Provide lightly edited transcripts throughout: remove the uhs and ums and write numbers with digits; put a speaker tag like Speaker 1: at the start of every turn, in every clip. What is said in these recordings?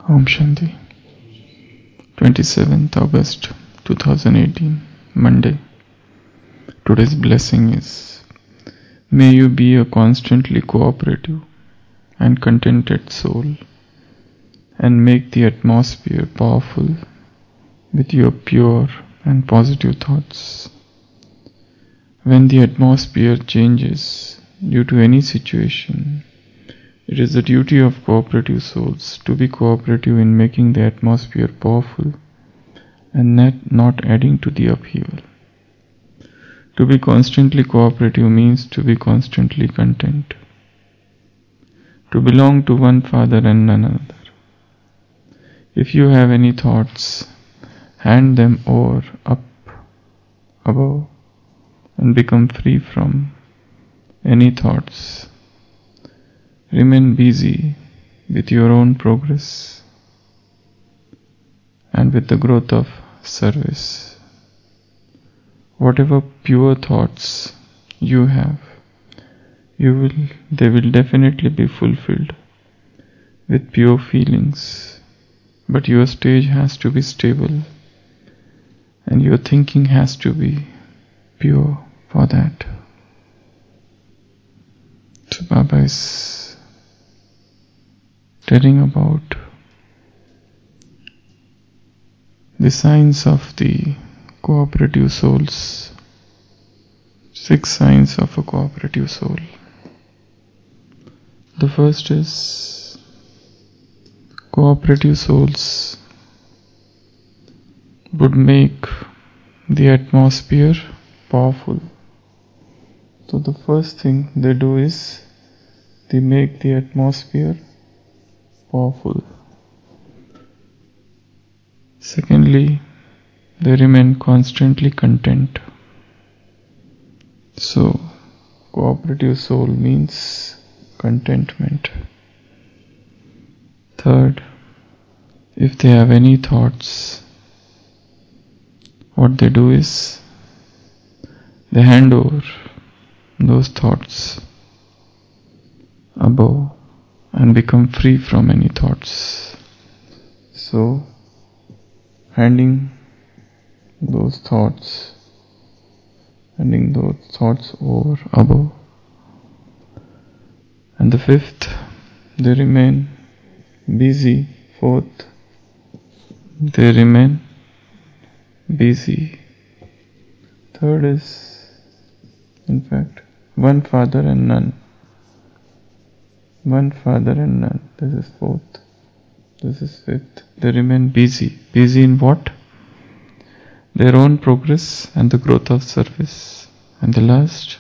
Speaker 1: Om Shanti. 27th August 2018, Monday. Today's blessing is: may you be a constantly cooperative and contented soul and make the atmosphere powerful with your pure and positive thoughts. When the atmosphere changes due to any situation, it is the duty of cooperative souls to be cooperative in making the atmosphere powerful and not adding to the upheaval. To be constantly cooperative means to be constantly content, to belong to one Father and none other. If you have any thoughts, hand them over up above and become free from any thoughts. Remain busy with your own progress and with the growth of service. Whatever pure thoughts you have, they will definitely be fulfilled with pure feelings. But your stage has to be stable and your thinking has to be pure for that. So Baba is telling about the signs of the cooperative souls. 6 signs of a cooperative soul. The first is cooperative souls would make the atmosphere powerful. So the first thing they do is they make the atmosphere powerful. Secondly, they remain constantly content. So, cooperative soul means contentment. Third, if they have any thoughts, what they do is they hand over those thoughts above and become free from any thoughts. So, handing those thoughts over above. And the fifth, they remain busy. Fourth, they remain busy. Third is, in fact, one Father and none. One Father and none. This is fourth. This is fifth. They remain busy. Busy in what? Their own progress and the growth of service. And the last,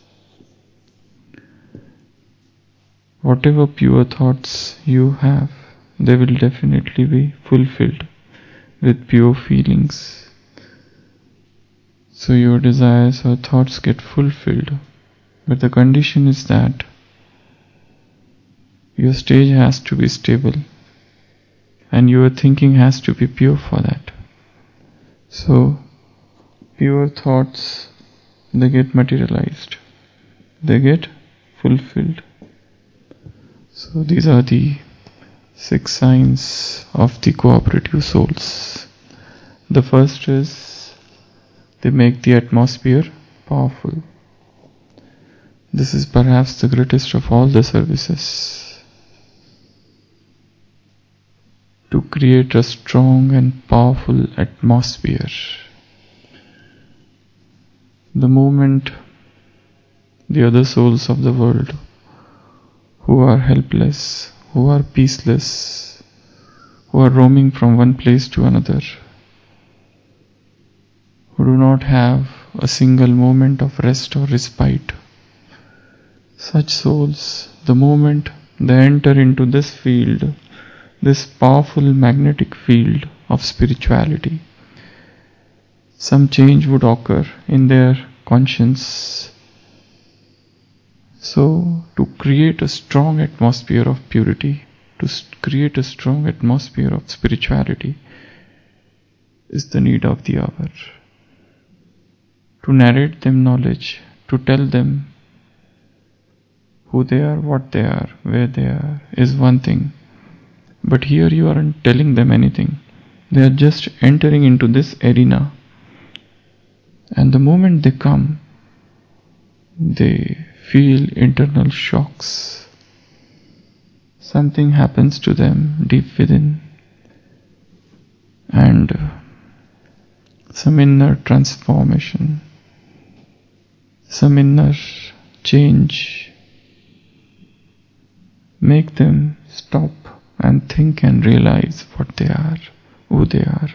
Speaker 1: whatever pure thoughts you have, they will definitely be fulfilled with pure feelings. So your desires or thoughts get fulfilled. But the condition is that your stage has to be stable and your thinking has to be pure for that. So, pure thoughts, they get materialized. They get fulfilled. So these are the 6 signs of the cooperative souls. The first is they make the atmosphere powerful. This is perhaps the greatest of all the services. To create a strong and powerful atmosphere. The moment the other souls of the world who are helpless, who are peaceless, who are roaming from one place to another, who do not have a single moment of rest or respite, such souls, the moment they enter into this field, this powerful magnetic field of spirituality, some change would occur in their conscience. So, to create a strong atmosphere of purity, to create a strong atmosphere of spirituality, is the need of the hour. To narrate them knowledge, to tell them who they are, what they are, where they are, is one thing. But here you aren't telling them anything. They are just entering into this arena. And the moment they come, they feel internal shocks. Something happens to them deep within, and some inner transformation, some inner change make them stop and think and realize what they are, who they are,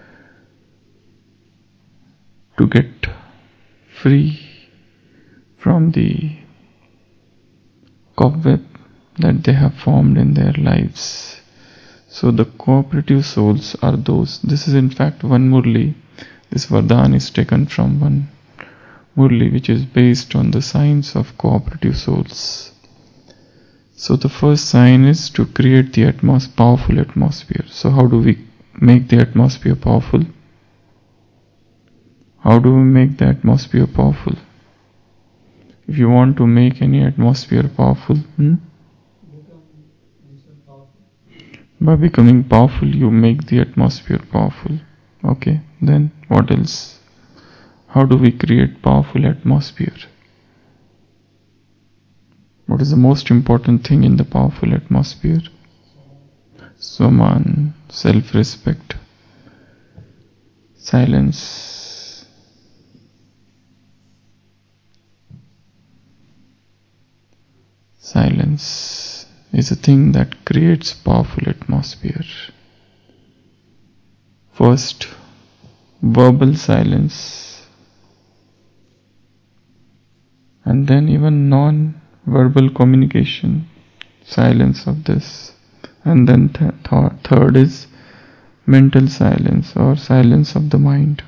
Speaker 1: to get free from the cobweb that they have formed in their lives. So the cooperative souls are those. This is in fact one Murli. This Vardhan is taken from one Murli, which is based on the signs of cooperative souls. So the first sign is to create the powerful atmosphere. So how do we make the atmosphere powerful? How do we make the atmosphere powerful? If you want to make any atmosphere powerful, by becoming powerful, you make the atmosphere powerful. Okay, then what else? How do we create powerful atmosphere? What is the most important thing in the powerful atmosphere? Swaman, self-respect, silence. Silence is a thing that creates powerful atmosphere. First, verbal silence, and then even non-verbal communication, silence of this. And then third is mental silence or silence of the mind.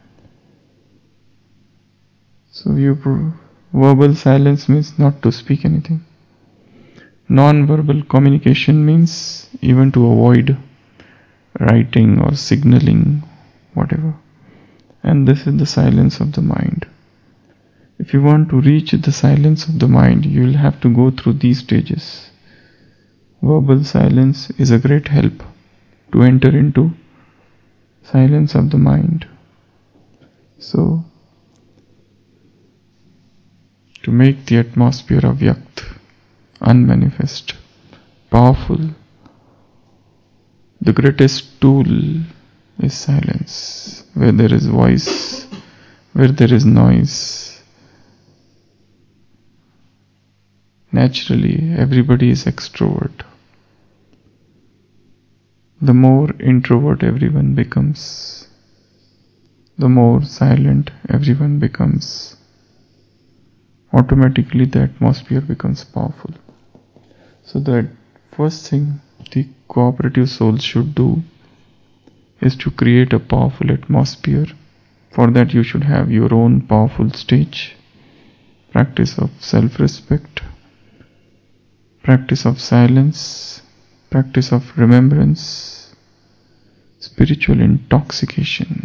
Speaker 1: So verbal silence means not to speak anything. Non-verbal communication means even to avoid writing or signaling, whatever. And this is the silence of the mind. If you want to reach the silence of the mind, you will have to go through these stages. Verbal silence is a great help to enter into silence of the mind. So, to make the atmosphere of Vyakt, unmanifest, powerful, the greatest tool is silence. Where there is voice, where there is noise, naturally everybody is extrovert. The more introvert everyone becomes, the more silent everyone becomes, automatically the atmosphere becomes powerful. So the first thing the cooperative soul should do is to create a powerful atmosphere. For that you should have your own powerful stage, practice of self-respect, practice of silence, practice of remembrance, spiritual intoxication.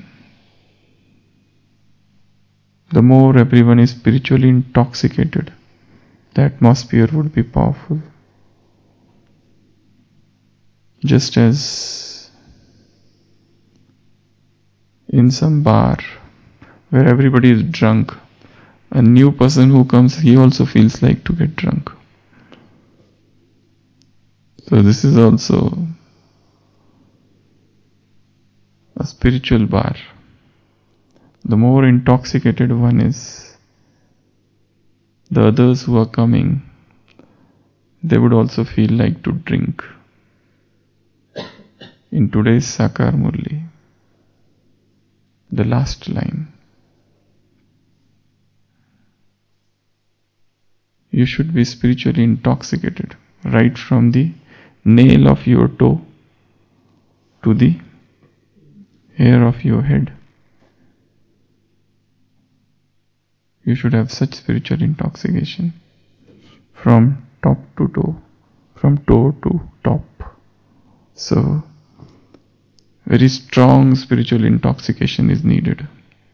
Speaker 1: The more everyone is spiritually intoxicated, the atmosphere would be powerful. Just as in some bar where everybody is drunk, a new person who comes, he also feels like to get drunk. So this is also a spiritual bar. The more intoxicated one is, the others who are coming, they would also feel like to drink. In today's Sakar Murli, the last line, you should be spiritually intoxicated right from the nail of your toe to the hair of your head. You should have such spiritual intoxication from top to toe, from toe to top. So, very strong spiritual intoxication is needed.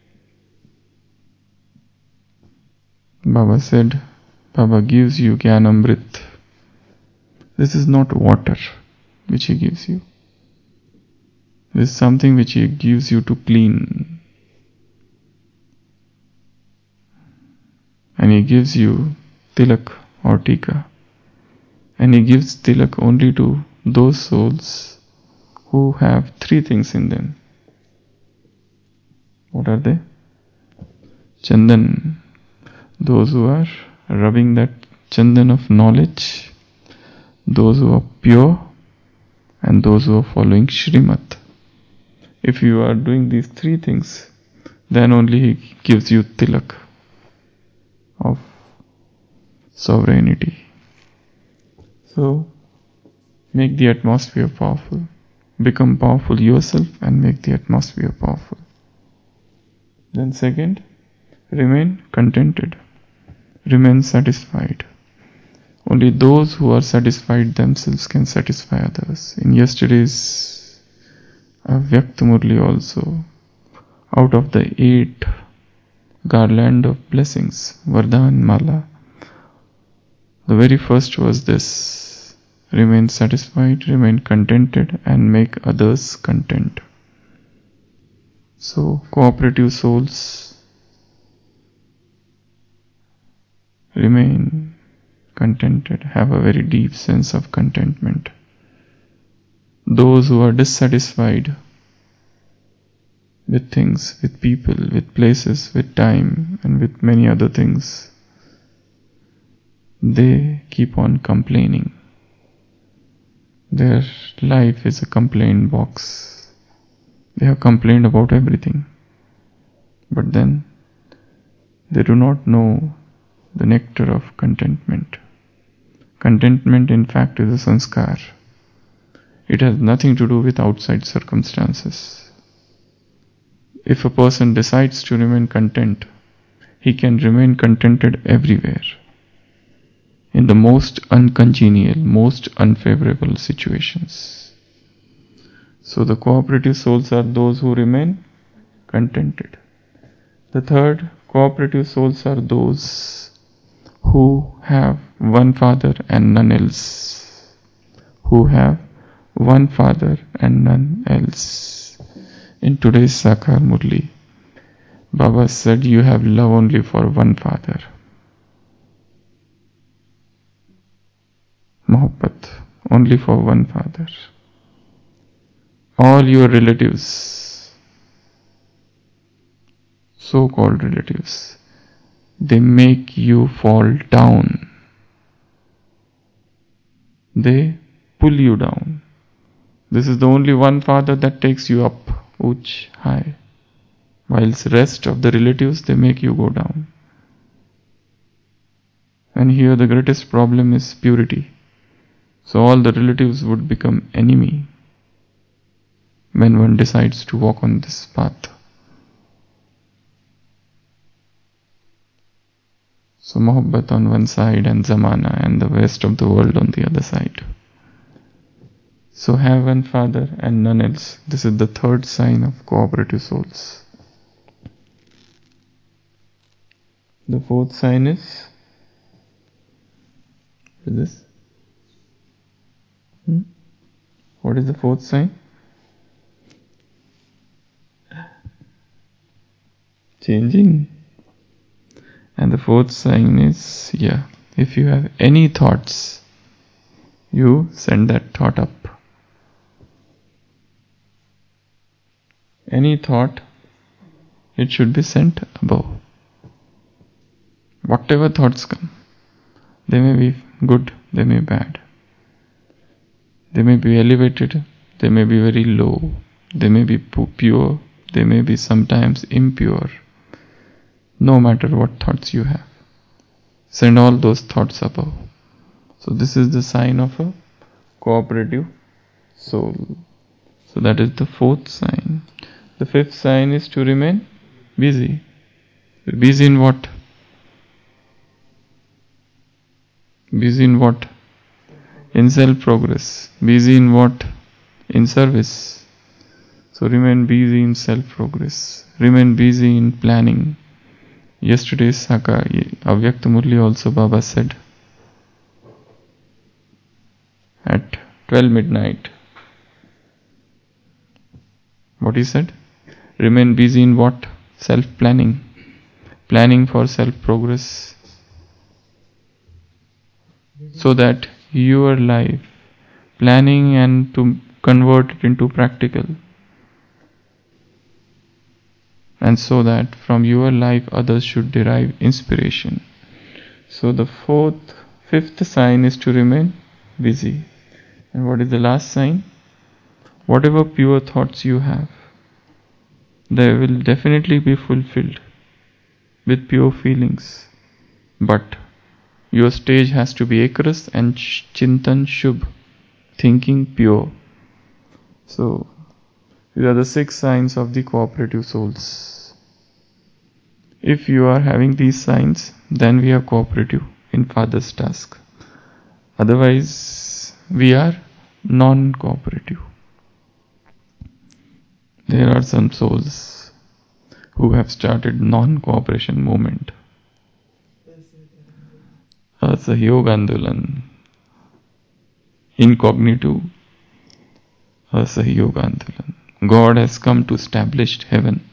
Speaker 1: Baba said, Baba gives you Gyanamrit. This is not water. which He gives you. This is something which He gives you to clean. And He gives you tilak or tika. And He gives tilak only to those souls who have three things in them. What are they? Chandan. Those who are rubbing that chandan of knowledge, those who are pure, and those who are following Shrimat. If you are doing these three things, then only He gives you tilak of sovereignty. So, make the atmosphere powerful. Become powerful yourself and make the atmosphere powerful. Then second, remain contented. Remain satisfied. Only those who are satisfied themselves can satisfy others. In yesterday's Avyakt Murli also, out of the 8 garland of blessings, Vardhan Mala, the very first was this: remain satisfied, remain contented, and make others content. So, cooperative souls, remain contented, have a very deep sense of contentment. Those who are dissatisfied with things, with people, with places, with time, and with many other things, they keep on complaining. Their life is a complaint box. They have complained about everything. But then they do not know the nectar of contentment. Contentment, in fact, is a sanskar. It has nothing to do with outside circumstances. If a person decides to remain content, he can remain contented everywhere, in the most uncongenial, most unfavorable situations. So the cooperative souls are those who remain contented. The third, cooperative souls are those who have one father and none else. Who have one father and none else. In today's Sakar Murli, Baba said you have love only for one father. Mohabbat, only for one father. All your relatives, so-called relatives, they make you fall down. They pull you down. This is the only one father that takes you up, uch, high. Whilst rest of the relatives, they make you go down. And here the greatest problem is purity. So all the relatives would become enemy when one decides to walk on this path. So Mohabbat on one side and Zamana and the rest of the world on the other side. So have one father and none else. This is the third sign of cooperative souls. The fourth sign is, what is this? What is the fourth sign? Changing. And the fourth sign is, if you have any thoughts, you send that thought up. Any thought, it should be sent above. Whatever thoughts come, they may be good, they may be bad. They may be elevated, they may be very low, they may be pure, they may be sometimes impure. No matter what thoughts you have, send all those thoughts above. So this is the sign of a cooperative soul. So that is the fourth sign. The fifth sign is to remain busy. Busy in what? Busy in what? In self-progress. Busy in what? In service. So remain busy in self-progress. Remain busy in planning. Yesterday's Saka, Avyakt Murli also Baba said at 12 midnight, What he said? Remain busy in what? Self-planning. Planning for self-progress. So that your life, planning and to convert it into practical. And so that from your life others should derive inspiration. So the fifth sign is to remain busy. And what is the last sign? Whatever pure thoughts you have, they will definitely be fulfilled with pure feelings. But your stage has to be Ekras and Chintan Shubh, thinking pure. So these are the 6 signs of the cooperative souls. If you are having these signs, then we are cooperative in Father's task. Otherwise, we are non-cooperative. There are some souls who have started non-cooperation movement. Asahयोग Andolan, incognito Asahयोग Andolan. God has come to establish heaven,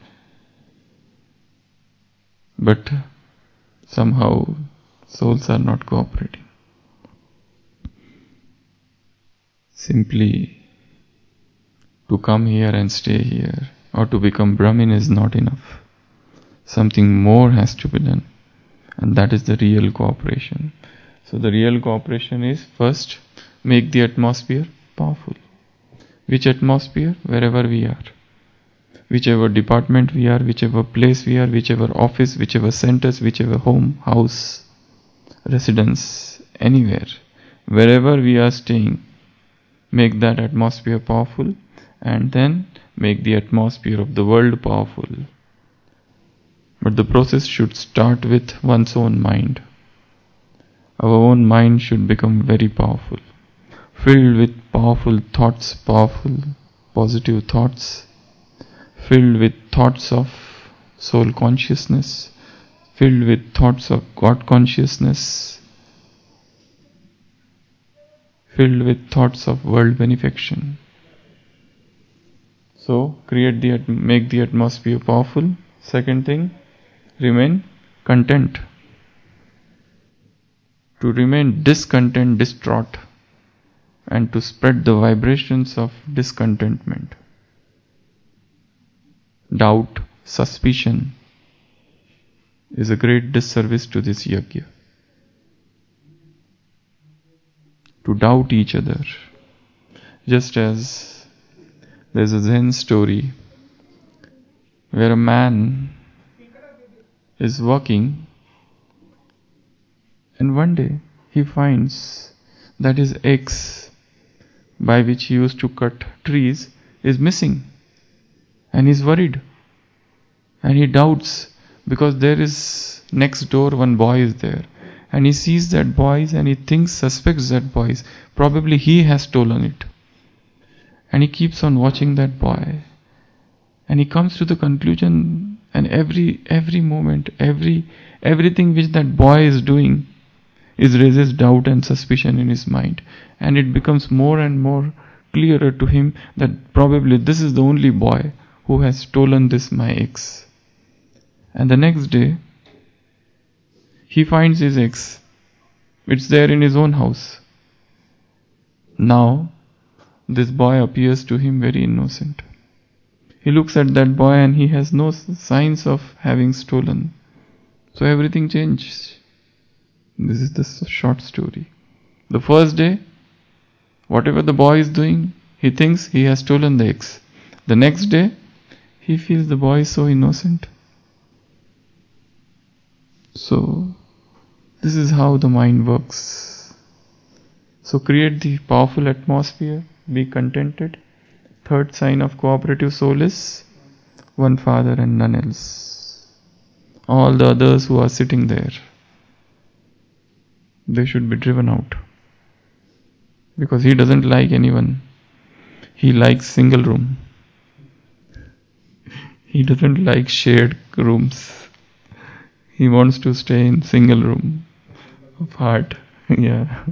Speaker 1: but somehow souls are not cooperating. Simply to come here and stay here or to become Brahmin is not enough. Something more has to be done, and that is the real cooperation. So the real cooperation is first make the atmosphere powerful. Which atmosphere? Wherever we are. Whichever department we are, whichever place we are, whichever office, whichever centers, whichever home, house, residence, anywhere. Wherever we are staying, make that atmosphere powerful, and then make the atmosphere of the world powerful. But the process should start with one's own mind. Our own mind should become very powerful, filled with powerful thoughts, powerful positive thoughts, filled with thoughts of soul consciousness, filled with thoughts of God consciousness, filled with thoughts of world benefaction. So make the atmosphere powerful. Second thing, remain content. To remain discontent, distraught, and to spread the vibrations of discontentment, doubt, suspicion is a great disservice to this yajna. To doubt each other. Just as there's a Zen story where a man is walking and one day he finds that his axe by which he used to cut trees is missing, and he's worried and he doubts because there is next door one boy is there, and he sees that boy and he suspects that boy, probably he has stolen it, and he keeps on watching that boy, and he comes to the conclusion, and every moment, everything which that boy is doing is raises doubt and suspicion in his mind, and it becomes more and more clearer to him that probably this is the only boy who has stolen this my axe. And the next day he finds his axe. It's there in his own house. Now this boy appears to him very innocent. He looks at that boy and he has no signs of having stolen. So everything changes. This is the short story. The first day, whatever the boy is doing, he thinks he has stolen the eggs. The next day, he feels the boy is so innocent. So, this is how the mind works. So create the powerful atmosphere, be contented. Third sign of cooperative soul is one Father and none else. All the others who are sitting there, they should be driven out. Because he doesn't like anyone. He likes single room. He doesn't like shared rooms. He wants to stay in single room of heart. Yeah.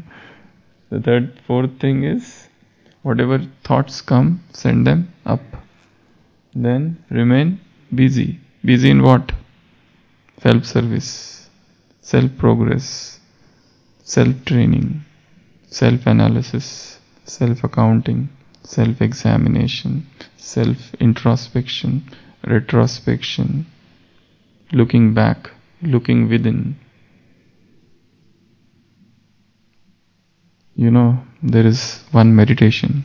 Speaker 1: The fourth thing is, whatever thoughts come, send them up. Then remain busy. Busy in what? Self-service, self-progress, self-training, self-analysis, self-accounting, self-examination, self-introspection, retrospection, looking back, looking within. There is one meditation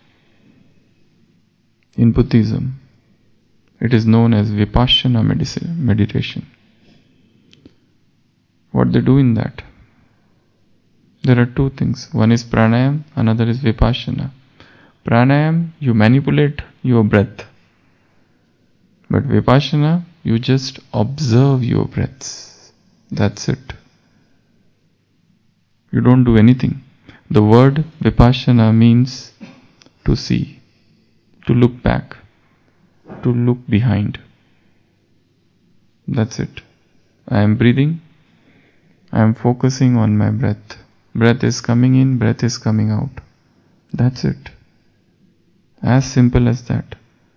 Speaker 1: in Buddhism. It is known as Vipassana meditation. What they do in that? There are two things. One is pranayam, another is vipassana. Pranayam, you manipulate your breath. But vipassana, you just observe your breaths. That's it. You don't do anything. The word vipassana means to see, to look back, to look behind. That's it. I am breathing. I am focusing on my breath. Breath is coming in, breath is coming out. That's it. As simple as that.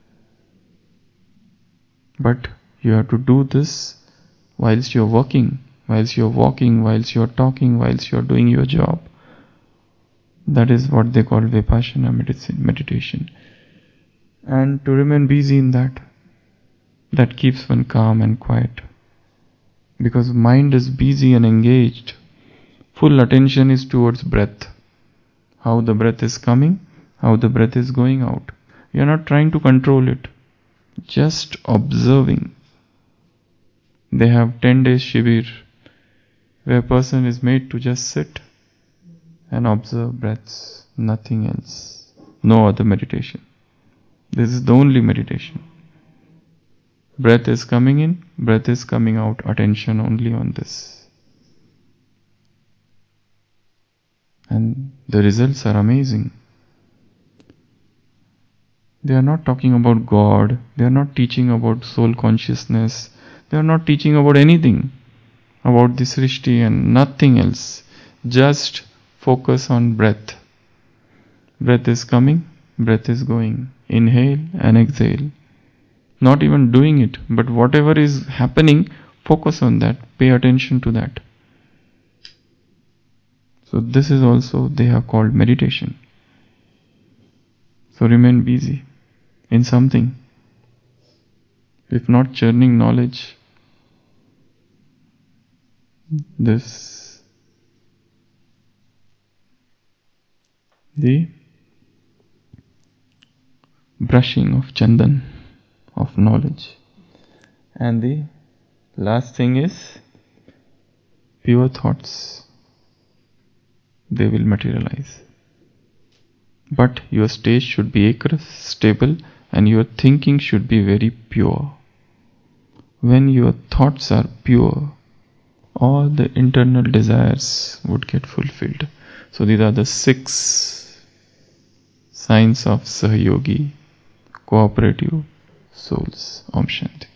Speaker 1: But you have to do this whilst you're working, whilst you're walking, whilst you're talking, whilst you're doing your job. That is what they call Vipassana meditation. And to remain busy in that keeps one calm and quiet. Because mind is busy and engaged. Full attention is towards breath. How the breath is coming, how the breath is going out. You are not trying to control it. Just observing. They have 10 days shibir where a person is made to just sit and observe breaths, nothing else. No other meditation. This is the only meditation. Breath is coming in, breath is coming out. Attention only on this. And the results are amazing. They are not talking about God. They are not teaching about soul consciousness. They are not teaching about anything. About this Srishti and nothing else. Just focus on breath. Breath is coming, breath is going. Inhale and exhale. Not even doing it, but whatever is happening, focus on that. Pay attention to that. So this is also they have called meditation. So remain busy in something. If not churning knowledge, the brushing of chandan of knowledge. And the last thing is pure thoughts. They will materialize. But your state should be stable, and your thinking should be very pure. When your thoughts are pure, all the internal desires would get fulfilled. So these are the 6 signs of Sahayogi, cooperative souls. Om Shanti.